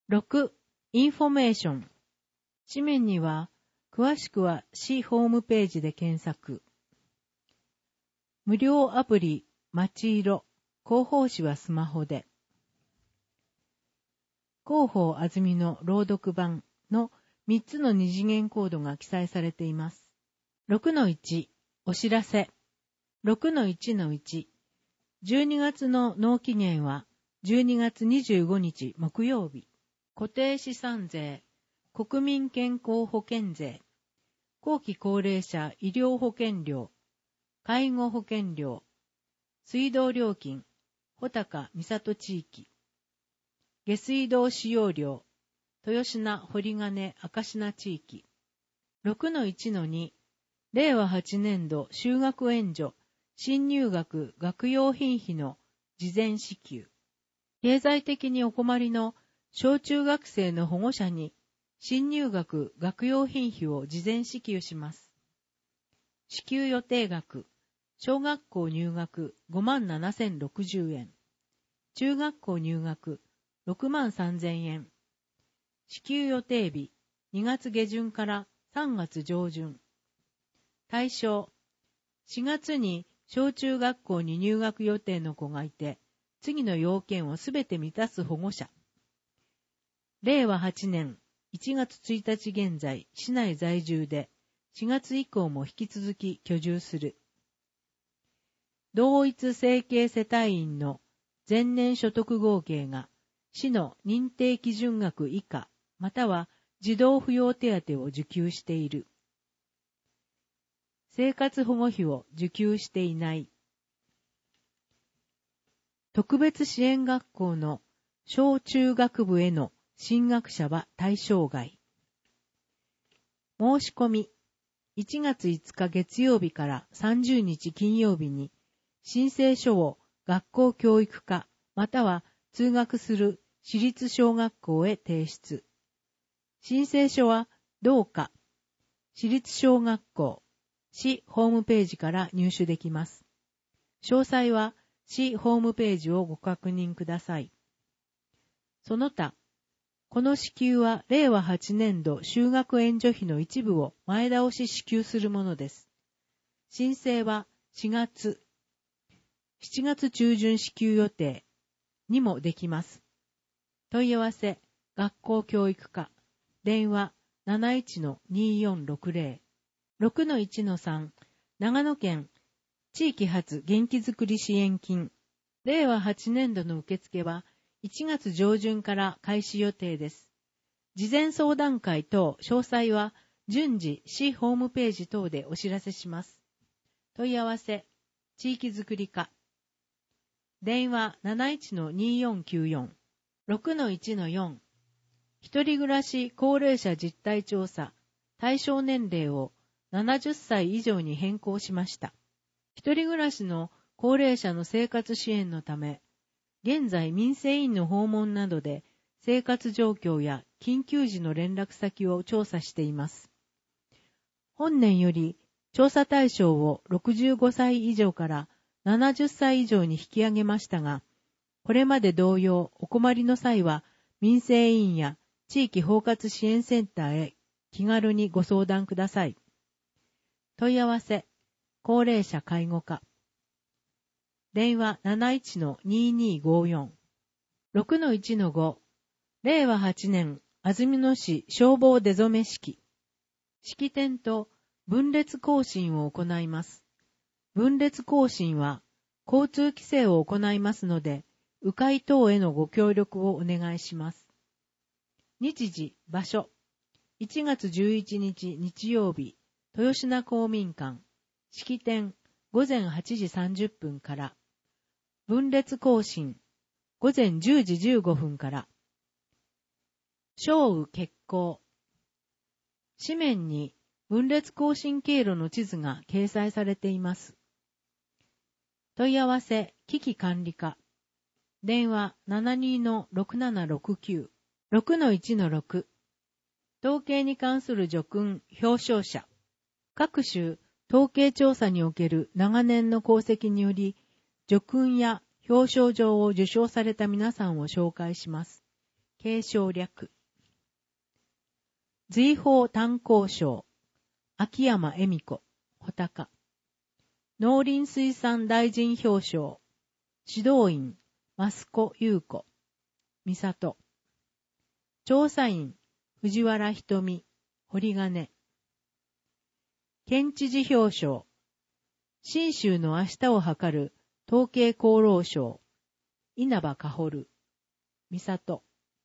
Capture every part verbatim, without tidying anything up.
ろく. インフォメーション。紙面には、詳しくは市ホームページで検索。無料アプリ、まちいろ、広報誌はスマホで。広報あずみの朗読版のみっつの二次元コードが記載されています。ろくのいち、お知らせ。ろくのいちのいち、じゅうにがつの納期限はじゅうにがつにじゅうごにち木曜日。固定資産税、国民健康保険税、後期高齢者医療保険料、介護保険料、水道料金、穂高三郷地域、下水道使用料、豊品堀金赤品地域。ろくのいちのに、れいわはちねんど就学援助、新入学学用品費の事前支給。経済的にお困りの小中学生の保護者に新入学学用品費を事前支給します。支給予定額、小学校入学ごまんななせんろくじゅうえん、中学校入学ろくまんさんぜんえん、支給予定日にがつげじゅんからさんがつじょうじゅん。対象、しがつに小中学校に入学予定の子がいて、次の要件をすべて満たす保護者。れいわはちねんいちがつついたち現在、市内在住で、しがつ以降も引き続き居住する。同一生計世帯員の前年所得合計が、市の認定基準額以下、または児童扶養手当を受給している。生活保護費を受給していない。特別支援学校の小中学部への進学者は対象外。申し込み、いちがついつか月曜日からさんじゅうにち金曜日に申請書を学校教育課または通学する私立小学校へ提出。申請書は同課、私立小学校、市ホームページから入手できます。詳細は市ホームページをご確認ください。その他、この支給はれいわはちねんど就学援助費の一部を前倒し支給するものです。申請はしがつ、しちがつ中旬支給予定にもできます。問い合わせ、学校教育課、電話 なないちのにーよんろくぜろ、ろくのいちのさん、長野県地域発元気づくり支援金、れいわはちねんどの受付はいちがつじょうじゅんから開始予定です。事前相談会等詳細は順次市ホームページ等でお知らせします。問い合わせ、地域づくり課。電話 なないちのにーよんきゅうよん、ろくのいちのよん。一人暮らし高齢者実態調査、対象年齢をななじゅっさい以上に変更しました。一人暮らしの高齢者の生活支援のため、現在民生委員の訪問などで生活状況や緊急時の連絡先を調査しています。本年より調査対象をろくじゅうごさい以上からななじゅっさい以上に引き上げましたが、これまで同様お困りの際は民生委員や地域包括支援センターへ気軽にご相談ください。問い合わせ、高齢者介護課。電話 なないちのにーにーごーよん、ろくのいちのご、れいわはちねん安曇野市消防出初め式。式典と分列行進を行います。分列行進は交通規制を行いますので、迂回等へのご協力をお願いします。日時、場所、いちがつじゅういちにち日曜日、豊品公民館、式典、ごぜんはちじさんじゅっぷんから、分列行進、ごぜんじゅうじじゅうごふんから、小雨決行。紙面に分列行進経路の地図が掲載されています。問い合わせ、危機管理課。電話 ななにのろくななろくきゅう、ろくのいちのろく。統計に関する叙勲表彰者。各種統計調査における長年の功績により、叙勲や表彰状を受賞された皆さんを紹介します。 継承略。随宝炭鉱省、秋山恵美子、穂高。農林水産大臣表彰、指導員、益子優子、美里。調査員、藤原瞳、堀金。県知事表彰、信州の明日を図る統計功労賞、稲葉香織、美里。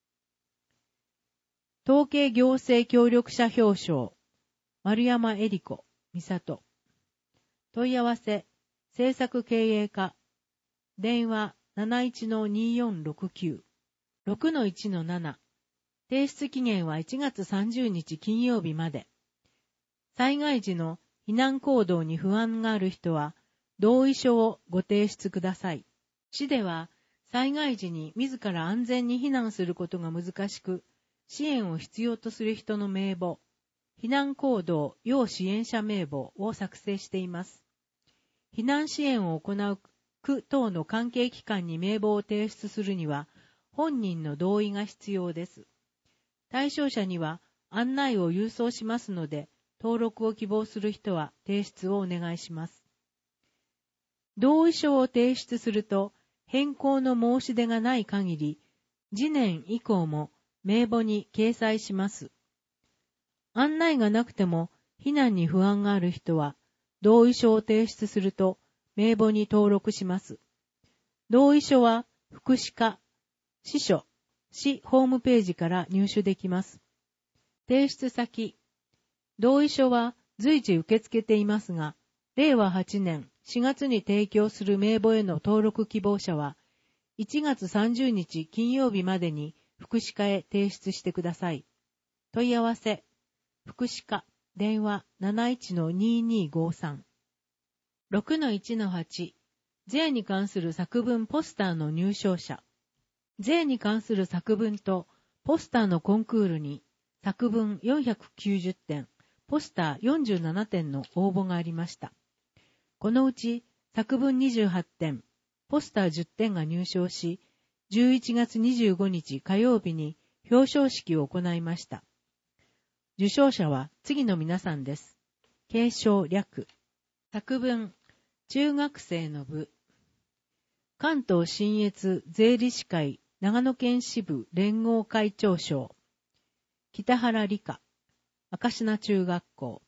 統計行政協力者表彰、丸山恵里子、美里。問い合わせ、政策経営課、電話 なないちのにーよんろくきゅう、ろくのいちのなな。提出期限はいちがつさんじゅうにち金曜日まで。災害時の避難行動に不安がある人は、同意書をご提出ください。市では、災害時に自ら安全に避難することが難しく、支援を必要とする人の名簿、避難行動要支援者名簿を作成しています。避難支援を行う区等の関係機関に名簿を提出するには、本人の同意が必要です。対象者には案内を郵送しますので、登録を希望する人は提出をお願いします。同意書を提出すると、変更の申し出がない限り、次年以降も名簿に掲載します。案内がなくても避難に不安がある人は、同意書を提出すると名簿に登録します。同意書は福祉課、支所、市ホームページから入手できます。提出先、同意書は随時受け付けていますが、れいわはちねんしがつに提供する名簿への登録希望者は、いちがつさんじゅうにち金曜日までに福祉課へ提出してください。問い合わせ、福祉課、電話 なないちのにーにーごさん。ろくのいちのはち、税に関する作文ポスターの入賞者。税に関する作文とポスターのコンクールに作文よんひゃくきゅうじゅってん、ポスターよんじゅうななてんの応募がありました。このうち作文にじゅうはってん、ポスターじゅってんが入賞し、じゅういちがつにじゅうごにち火曜日に表彰式を行いました。受賞者は次の皆さんです。継承略。作文、中学生の部。関東信越税理士会長野県支部連合会長賞。北原理香、明科中学校。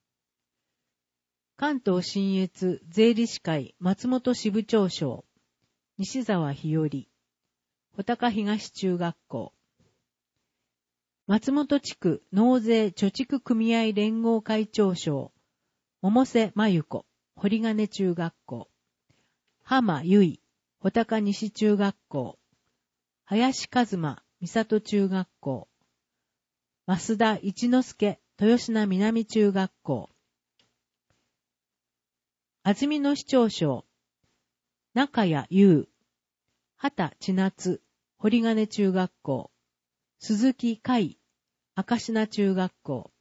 関東信越税理士会松本支部長賞。西沢日和、穂高東中学校。松本地区納税貯蓄組合連合会長賞。百瀬真由子、堀金中学校。浜由衣、穂高西中学校。林一馬、三郷中学校。増田一之輔、豊品南中学校。安曇野市長賞。中谷優、畑千夏、堀金中学校。鈴木海、明科中学校。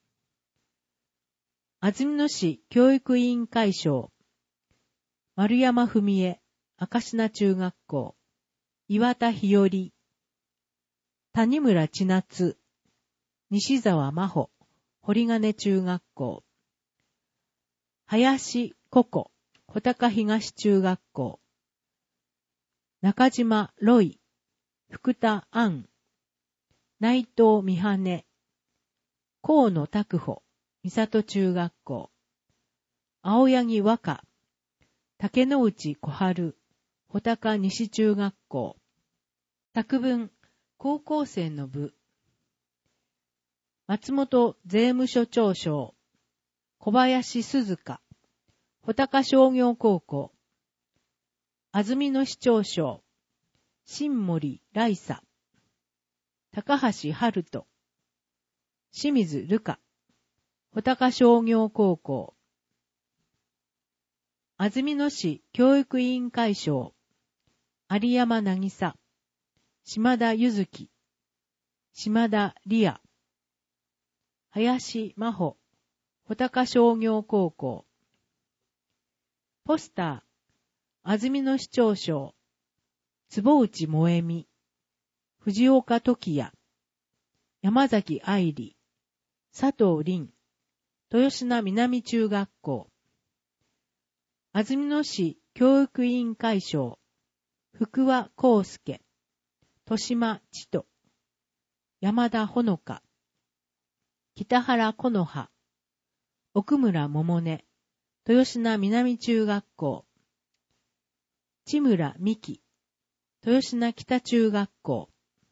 安曇野市教育委員会賞。丸山文江、明科中学校。岩田日和、谷村千夏、西沢真帆、堀金中学校。林ココ、穂高東中学校。中島ロイ、福田杏、内藤美羽、河野拓穂、三郷中学校。青柳和歌、竹之内小春、穂高西中学校。作文、高校生の部。松本税務署長賞。小林鈴香、穂高商業高校。安曇野市長賞。新森来沙、高橋春人、清水瑠香、穂高商業高校。安曇野市教育委員会賞。有山渚、島田ゆずき、島田理也、林真帆、穂高商業高校。ポスター、安曇野市長賞。坪内萌美、藤岡時也、 山崎愛理、佐藤凛、豊品南中学校、安曇野市教育委員会長、福和康介、豊島千と、山田ほのか、北原木の葉、奥村桃音、豊品南中学校、千村美希、豊品北中学校。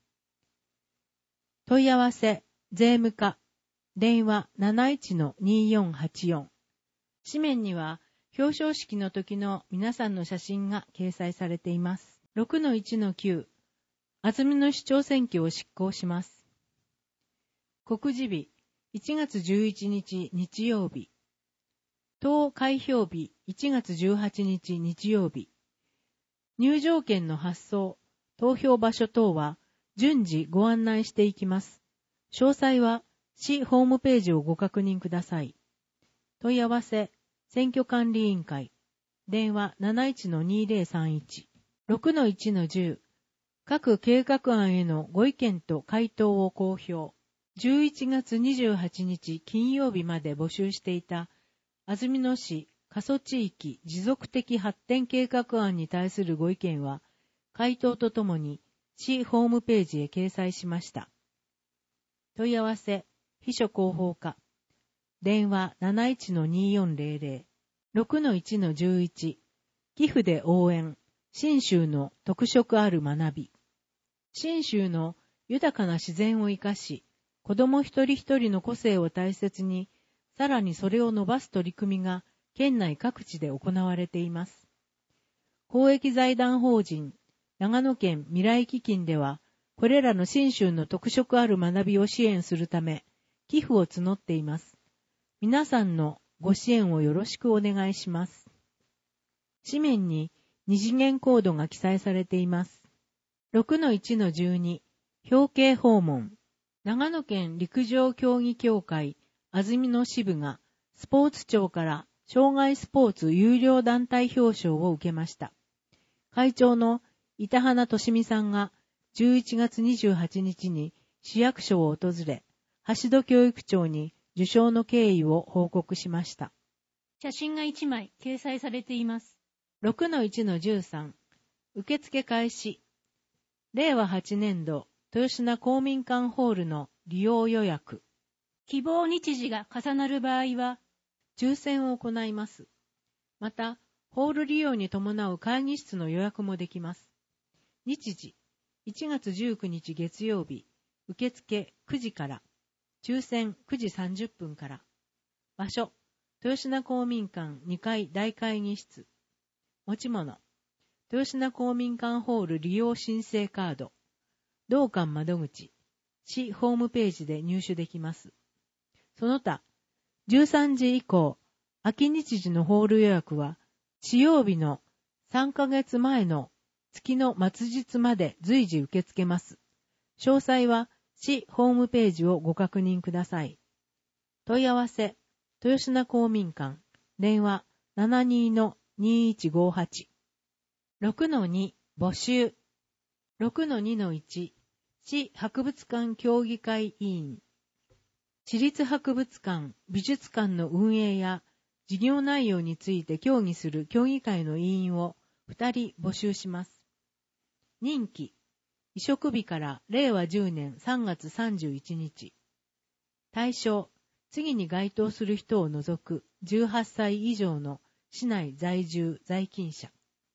問い合わせ、税務課、電話 なないちのによんはちよん。紙面には、表彰式の時の皆さんの写真が掲載されています。ろくのいちのきゅう、安曇野市長選挙を執行します。告示日、いちがつじゅういちにち日曜日。投開票日、いちがつじゅうはちにち日曜日。入場券の発送、投票場所等は順次ご案内していきます。詳細は市ホームページをご確認ください。問い合わせ、選挙管理委員会、電話 なないちのにぜろさんいち。ろくのいちのじゅう、各計画案へのご意見と回答を公表。じゅういちがつにじゅうはちにち金曜日まで募集していた安曇野市過疎地域持続的発展計画案に対するご意見は、回答とともに市ホームページへ掲載しました。問い合わせ、秘書広報課、電話 なないちのによんぜろぜろ。ろくのいちのじゅういち、寄付で応援、信州の特色ある学び。信州の豊かな自然を生かし、子ども一人一人の個性を大切に、さらにそれを伸ばす取り組みが県内各地で行われています。公益財団法人長野県未来基金では、これらの信州の特色ある学びを支援するため、寄付を募っています。皆さんのご支援をよろしくお願いします。紙面に二次元コードが記載されています。ろくのいちのじゅうに、表敬訪問。長野県陸上競技協会安曇野支部がスポーツ庁から障害スポーツ優良団体表彰を受けました。会長の板花俊美さんがじゅういちがつにじゅうはちにちに市役所を訪れ、橋戸教育長に受賞の経緯を報告しました。 写真がいちまい掲載されています。 ろくのいちのじゅうさん、受付開始。れいわはちねんど、豊品公民館ホールの利用予約。 希望日時が重なる場合は、 抽選を行います。また、ホール利用に伴う会議室の予約もできます。日時、いちがつじゅうくにち月曜日、受付くじから。抽選くじさんじゅっぷんから。場所、豊品公民館にかい大会議室。持ち物、豊品公民館ホール利用申請カード。同館窓口、市ホームページで入手できます。その他、じゅうさんじ以降、空き日時のホール予約は、使用日のさんかげつまえの月の末日まで随時受け付けます。詳細は、市ホームページをご確認ください。問い合わせ、豊品公民館、電話 ななにのにいちごはち。ろくのに、募集。ろくのにのいち、市博物館協議会委員。市立博物館、美術館の運営や事業内容について協議する協議会の委員をふたり募集します。任期。移植日かられいわじゅうねんさんがつさんじゅういちにち。対象、次に該当する人を除くじゅうはっさい以上の市内在住在勤者。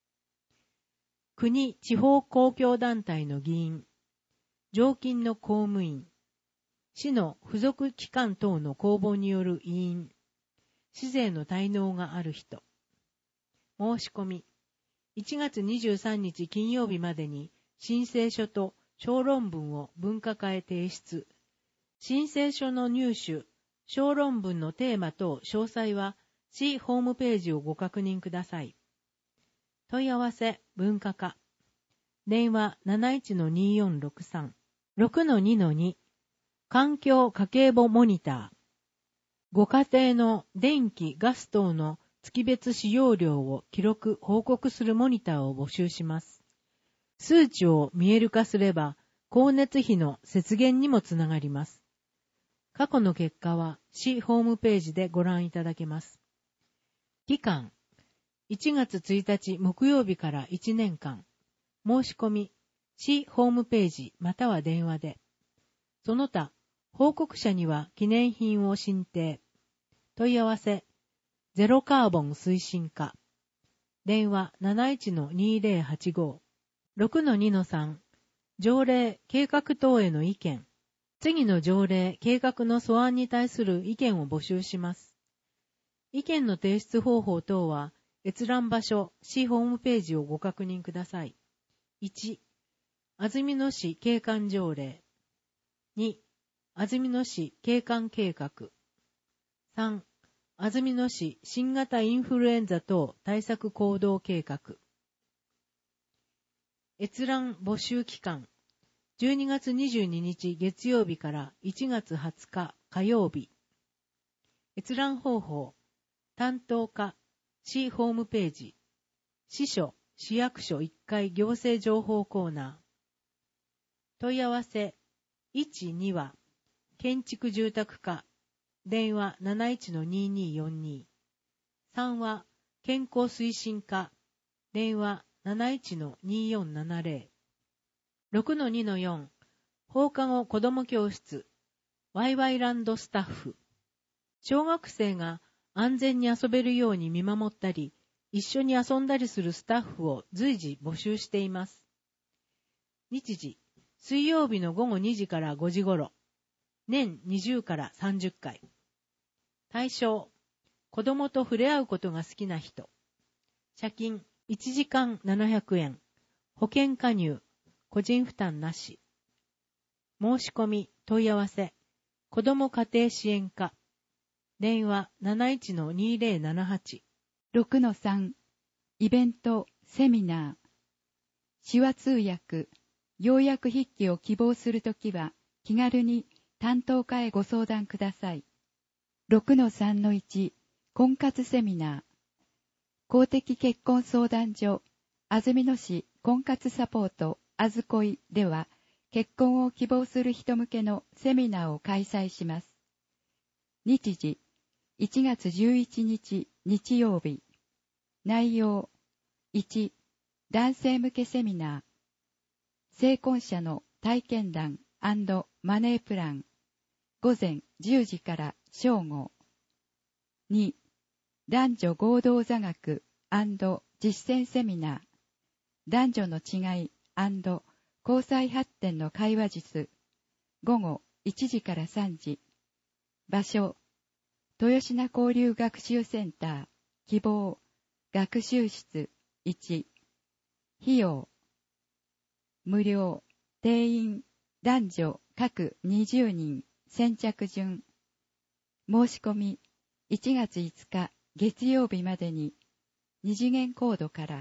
国・地方公共団体の議員、常勤の公務員、市の付属機関等の公募による委員、市税の滞納がある人。申し込み、いちがつにじゅうさんにち金曜日までに申請書と小論文を分科会へ提出。申請書の入手、小論文のテーマ等詳細は市ホームページをご確認ください。問い合わせ、分科課。電話 なないちのによんろくさん。ろくのにのに。環境家計簿モニター。ご家庭の電気・ガス等の月別使用量を記録・報告するモニターを募集します。数値を見える化すれば、 光熱費の節減にもつながります。過去の結果は市ホームページでご覧いただけます。期間、いちがつついたち木曜日からいちねんかん。申し込み、市ホームページまたは電話で。その他、報告者には記念品を進呈。問い合わせ、ゼロカーボン推進課。電話 なないちのにぜろはちご。ろくのにのさん。条例計画等への意見。次の条例計画の素案に対する意見を募集します。意見の提出方法等は、閲覧場所、市ホームページをご確認ください。いち、安曇野市景観条例。に、安曇野市景観計画。さん、安曇野市新型インフルエンザ等対策行動計画。閲覧募集期間、じゅうにがつにじゅうににち月曜日からいちがつはつか火曜日。閲覧方法、担当課、市ホームページ、市所、市役所いっかい行政情報コーナー。問い合わせ、いち、には、建築住宅課、電話 なないちのにによんに。さんは、健康推進課、電話 なないちのによんななぜろ。ろくのにのよん、放課後子ども教室、ワイワイランドスタッフ。小学生が安全に遊べるように見守ったり、一緒に遊んだりするスタッフを随時募集しています。日時、水曜日のごごにじからごじ頃。年にじゅうからさんじゅっかい。対象、子供と触れ合うことが好きな人。謝金、いちじかんななひゃくえん。保険加入、個人負担なし。申し込み、問い合わせ、子ども家庭支援課。電話 なないちのにぜろななはち。 ろくのさん、イベント、セミナー。手話通訳、要約筆記を希望するときは、気軽に担当課へご相談ください。ろくのさんのいち、婚活セミナー。公的結婚相談所、安曇野市婚活サポート、あずこいでは、結婚を希望する人向けのセミナーを開催します。日時、いちがつじゅういちにち日曜日。内容、いち、男性向けセミナー。成婚者の体験談&マネープラン。午前じゅうじから正午。に、男女合同座学&実践セミナー。男女の違い&交際発展の会話術。午後いちじからさんじ。場所、豊品交流学習センター、希望、学習室いち。費用、無料、定員、男女各にじゅうにん、先着順。申し込み、いちがついつか月曜日までに、二次元コードから。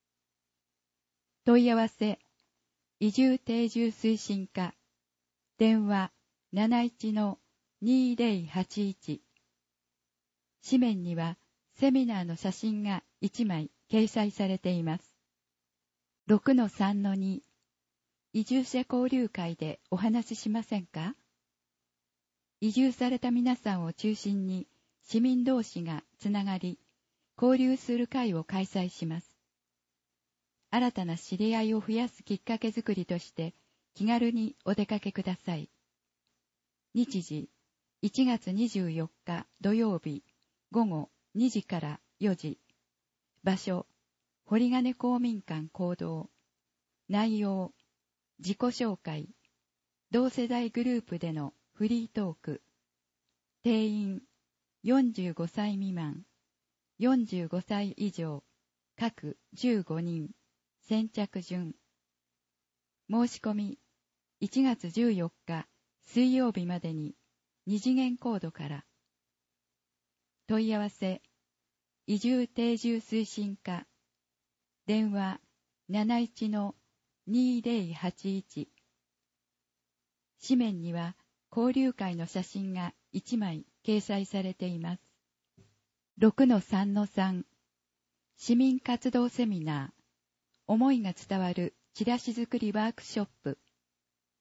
問い合わせ、移住定住推進課、電話 なないちのにぜろはちいち。紙面にはセミナーの写真がいちまい掲載されています。ろくのさんのに、移住者交流会でお話ししませんか？移住された皆さんを中心に市民同士がつながり、交流する会を開催します。新たな知り合いを増やすきっかけづくりとして気軽にお出かけください。日時、いちがつにじゅうよっか土曜日午後にじからよじ。場所、堀金公民館講堂。内容、自己紹介、同世代グループでのフリートーク。定員、よんじゅうごさい未満、よんじゅうごさい以上、各じゅうごにん、先着順。申し込み、いちがつじゅうよっか水曜日までに二次元コードから。問い合わせ、移住定住推進課、電話 なないちのにぜろはちいち。紙面には交流会の写真がいちまい掲載されています。ろくのさんのさん、市民活動セミナー、思いが伝わるチラシ作りワークショップ。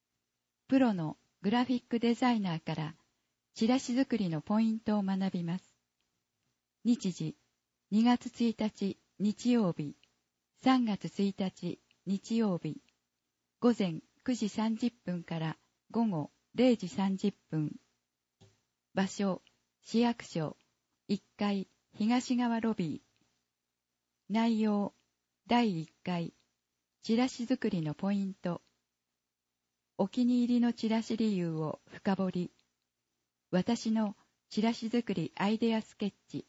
プロのグラフィックデザイナーからチラシ作りのポイントを学びます。日時、にがつついたち日曜日、さんがつついたち日曜日、午前くじさんじゅっぷんから午後れいじさんじゅっぷん。場所、市役所、いっかい東側ロビー。内容、だいいっかい、チラシ作りのポイント。お気に入りのチラシ理由を深掘り。私のチラシ作りアイデアスケッチ。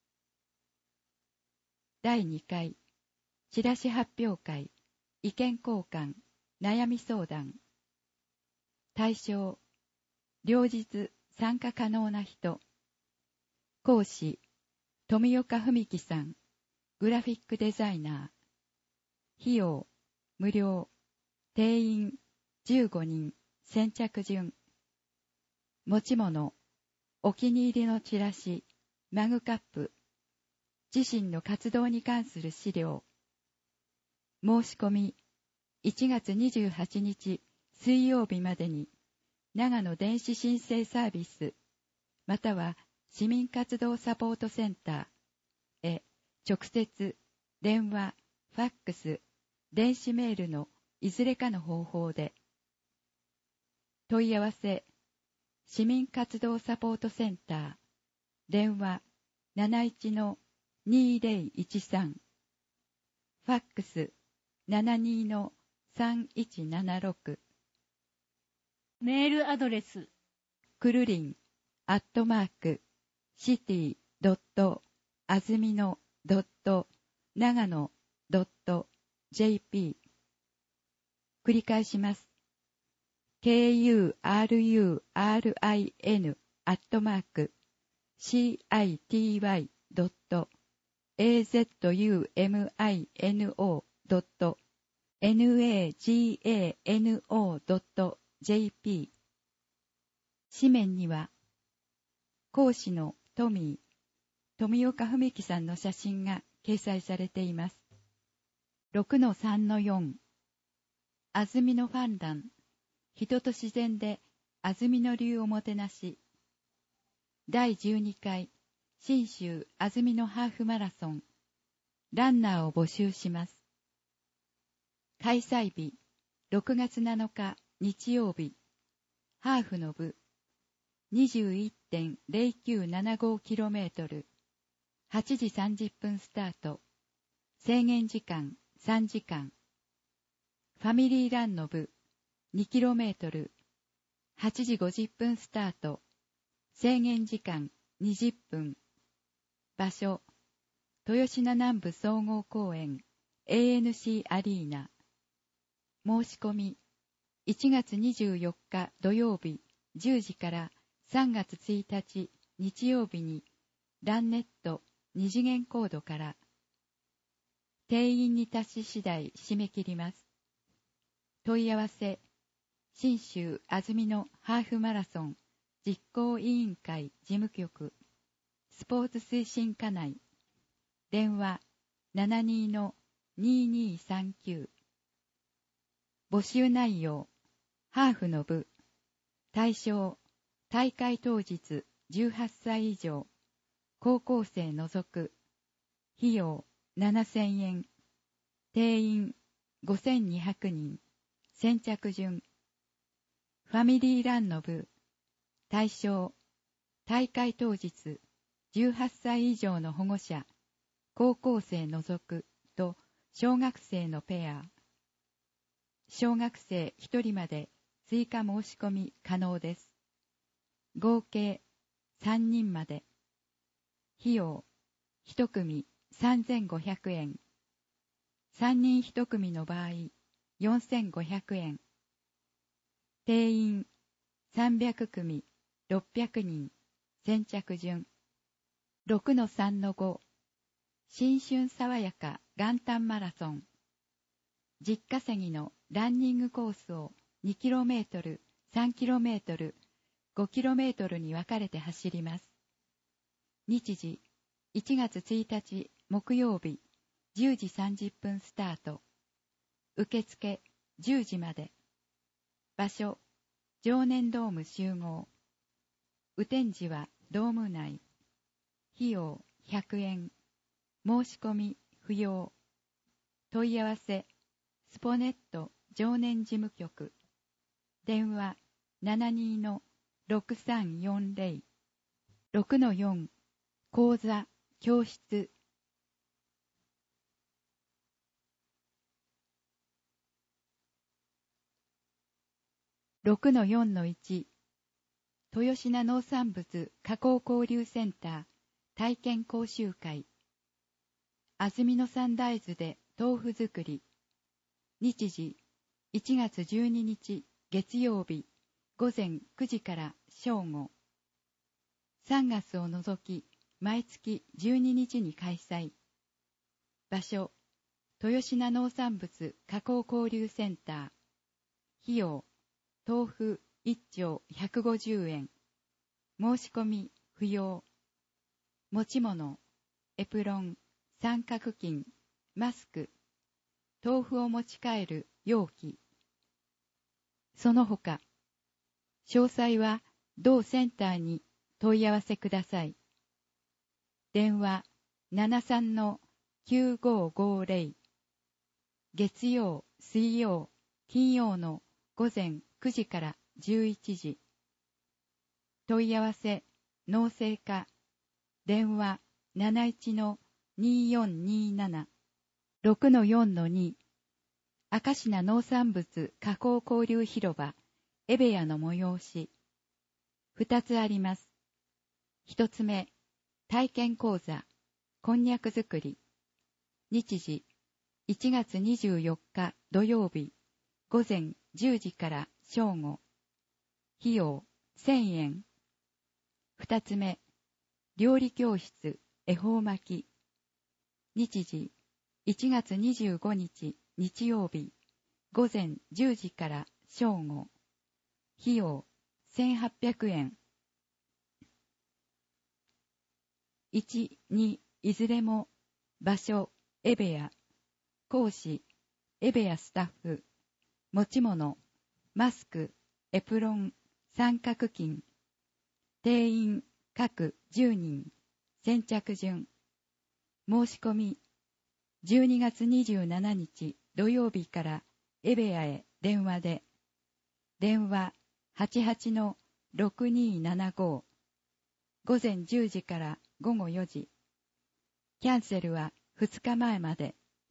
だいにかい、チラシ発表会、意見交換、悩み相談。対象、両日参加可能な人。講師、富岡文樹さん、グラフィックデザイナー。費用、無料。定員、じゅうごにん、先着順。持ち物、お気に入りのチラシ、マグカップ。自身の活動に関する資料。申し込み、いちがつにじゅうはちにち水曜日までに、長野電子申請サービス、または市民活動サポートセンターへ直接、電話、ファックス、電子メールのいずれかの方法で。問い合わせ、市民活動サポートセンター、電話 なないちのにーぜろいちさん、ファックス ななにーのさんいちななろく、 メールアドレス、 くるりん、アットマーク、シティドットあずみのドット長野ドット ジェーピー。繰り返します。ケーユーアールユーアールアイエヌ アットマーク シーアイティーワイ ドット エーゼットユーエムアイエヌオー ドット ナガノ ドット ジェーピー。紙面には講師のトミー、富岡文樹さんの写真が掲載されています。ろくのさんのよん、安曇野ファンダン、人と自然で安曇野流おもてなし。だいじゅうにかい、信州安曇野ハーフマラソン、ランナーを募集します。開催日、ろくがつなのか日曜日、ハーフの部、にじゅういってんぜろきゅうななごキロメートル、はちじさんじゅっぷんスタート、制限時間さんじかん。ファミリーランの部、にキロメートル、はちじごじゅっぷんスタート、制限時間にじゅっぷん。場所、豊品南部総合公園 エーエヌシー アリーナ。申し込み、いちがつにじゅうよっか土曜日じゅうじからさんがつついたち日曜日にランネットに次元コードから。定員に達し次第締め切ります。問い合わせ、信州安曇野ハーフマラソン実行委員会事務局、スポーツ推進課内、電話 ななにーのにーにーさんきゅう。募集内容、ハーフの部、対象、大会当日じゅうはっさい以上、高校生除く、費用ななせんえん、定員ごせんにひゃくにん、先着順。ファミリーランの部、対象、大会当日じゅうはっさい以上の保護者、高校生除くと小学生のペア。小学生ひとりまで追加申し込み可能です。合計さんにんまで。費用、いち組さんぜんごひゃくえん。さんにんいち組の場合、よんせんごひゃくえん。定員さんびゃくくみ、ろっぴゃくにん、先着順。ろくのさんのご、新春爽やか元旦マラソン。実稼ぎのランニングコースをにキロメートル、さんキロメートル、ごキロメートルに分かれて走ります。日時、いちがつついたち木曜日、じゅうじさんじゅっぷんスタート。受付じゅうじまで。場所、 常年ドーム集合。雨天時はドーム内。費用ひゃくえん。申し込み不要。問い合わせ、スポネット常年事務局。電話 ななにーろくさんよんぜろ。ろくのよん、講座、教室。ろくのよんのいち、豊品農産物加工交流センター体験講習会。安曇野産大豆で豆腐作り。日時いちがつじゅうににち月曜日ごぜんくじから正午。さんがつを除き毎月じゅうににちに開催。場所、豊品農産物加工交流センター。費用、豆腐いっちょうひゃくごじゅうえん。申し込み不要。持ち物、エプロン、三角巾、マスク、豆腐を持ち帰る容器。その他、詳細は同センターに問い合わせください。電話 ななさんのきゅうごーごーぜろ。月曜、水曜、金曜の午前くじからじゅういちじ。問い合わせ、農政課。電話 なないちのにーよんにーなな。ろくのよんのに。明石名農産物加工交流広場、エベヤの催し。二つあります。一つ目、体験講座、こんにゃく作り。日時、いちがつにじゅうよっか土曜日、午前じゅうじから正午。費用せんえん。二つ目、料理教室、恵方巻き。日時、いちがつにじゅうごにち日曜日、午前じゅうじから正午。費用せんはっぴゃくえん。いち、に、いずれも、場所、エベヤ。講師、エベヤスタッフ。持ち物、マスク、エプロン、三角巾。定員、各じゅうにん。先着順。申し込み、じゅうにがつにじゅうしちにち土曜日からエベヤへ電話で。電話 はちはちのろくにーななご。午前じゅうじから午後よじ。キャンセルはふつかまえまで。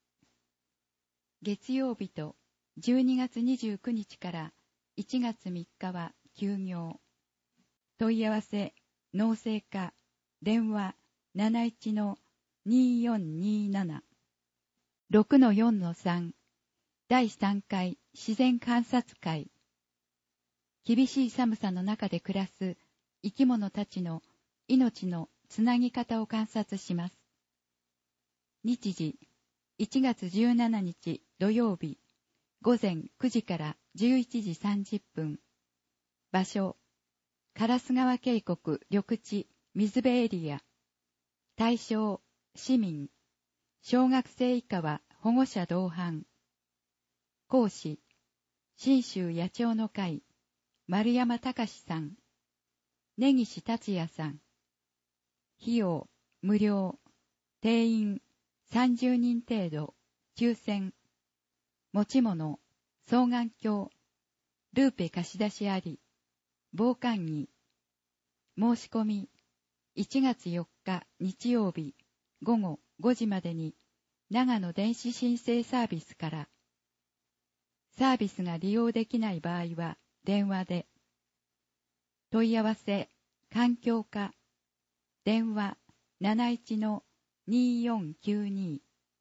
月曜日とじゅうにがつにじゅうくにちからいちがつみっかは休業。問い合わせ、農政課。電話 なないちのにーよんにーなな。ろくのよんのさん。だいさんかい自然観察会。厳しい寒さの中で暮らす生き物たちの命のつなぎ方を観察します。日時、いちがつじゅうしちにち土曜日、午前くじからじゅういちじさんじゅっぷん。場所、烏川渓谷緑地水辺エリア。対象、市民。小学生以下は保護者同伴。講師、信州野鳥の会、丸山隆さん。根岸達也さん。費用、無料。定員、さんじゅうにん程度。抽選。持ち物、双眼鏡。ルーペ貸し出しあり。防寒着。申し込み、いちがつよっか日曜日、午後ごじまでに、長野電子申請サービスから。サービスが利用できない場合は、電話で。問い合わせ、環境課。電話 なないちのにーよんきゅうに。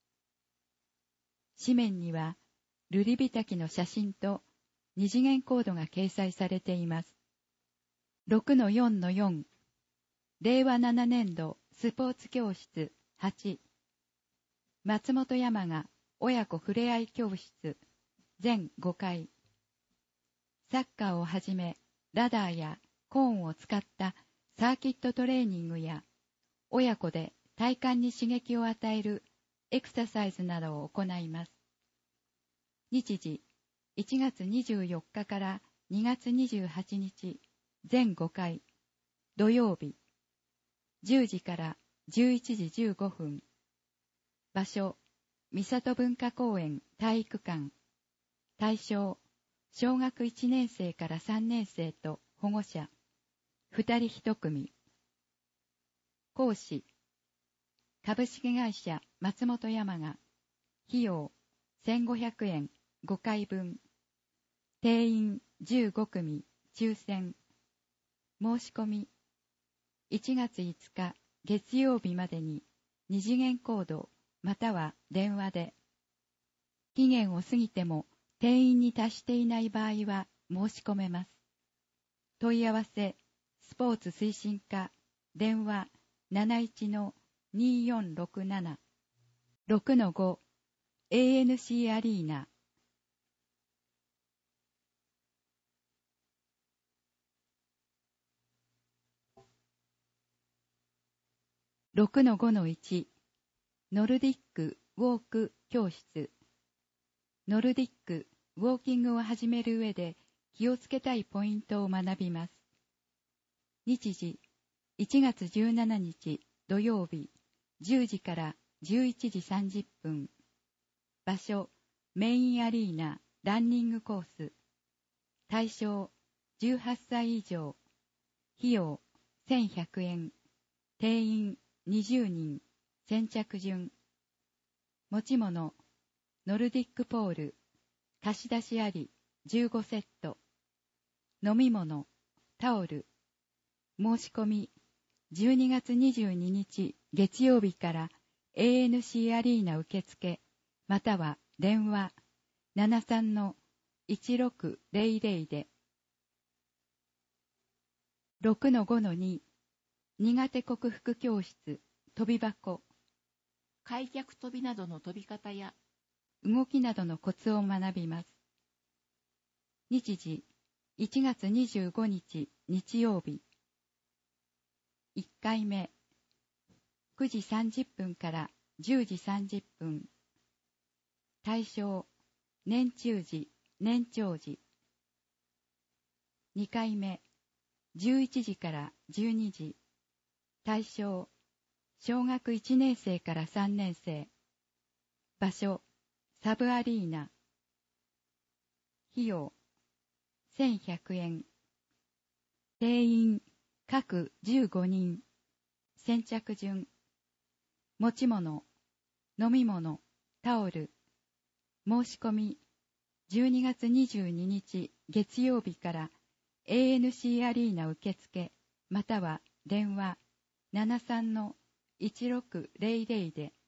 紙面には、ルリビタキの写真と二次元コードが掲載されています。ろくのよんのよん。れいわななねんどスポーツ教室はち。松本山雅親子ふれあい教室全ごかい。サッカーをはじめ、ラダーやコーンを使ったサーキットトレーニングや、親子で体幹に刺激を与えるエクササイズなどを行います。日時、いちがつにじゅうよっかからにがつにじゅうはちにち全ごかい、土曜日、じゅうじからじゅういちじじゅうごふん。場所、三郷文化公園体育館。対象、小学いちねんせいからさんねんせいと保護者、ふたりひとくみ。講師、株式会社松本山雅。費用、せんごひゃくえん、ごかいぶん。定員じゅうごくみ、抽選。申し込み、いちがついつか月曜日までに二次元コードまたは電話で。期限を過ぎても定員に達していない場合は申し込めます。問い合わせ、スポーツ推進課、電話 なないちのにーよんろくなな ろくのご エーエヌシー アリーナ。ろくのごのいち ノルディックウォーク教室。ノルディックウォーキングを始める上で気をつけたいポイントを学びます。日時、いちがつじゅうしちにち土曜日、じゅうじからじゅういちじさんじゅっぷん。場所、メインアリーナランニングコース。対象、じゅうはっさい以上。費用、せんひゃくえん。定員、にじゅうにん。先着順。持ち物、ノルディックポール。貸し出しあり、じゅうごセット。飲み物、タオル。申し込み、じゅうにがつにじゅうににち月曜日から エーエヌシー アリーナ受付、または電話 ななさんのいちろくぜろぜろ で。ろくのごのに 苦手克服教室飛び箱。 開脚跳びなどの飛び方や動きなどのコツを学びます。日時、いちがつにじゅうごにち日曜日。いっかいめ、くじさんじゅっぷんからじゅうじさんじゅっぷん。対象、年中時、年長時。にかいめ、じゅういちじからじゅうにじ。対象、小学いちねんせいからさんねんせい。場所、サブアリーナ。費用、せんひゃくえん。定員、各じゅうごにん。先着順。持ち物、飲み物、タオル。申し込み、じゅうにがつにじゅうににち月曜日から エーエヌシー アリーナ受付、または電話 ななさんのいちろくぜろぜろ で。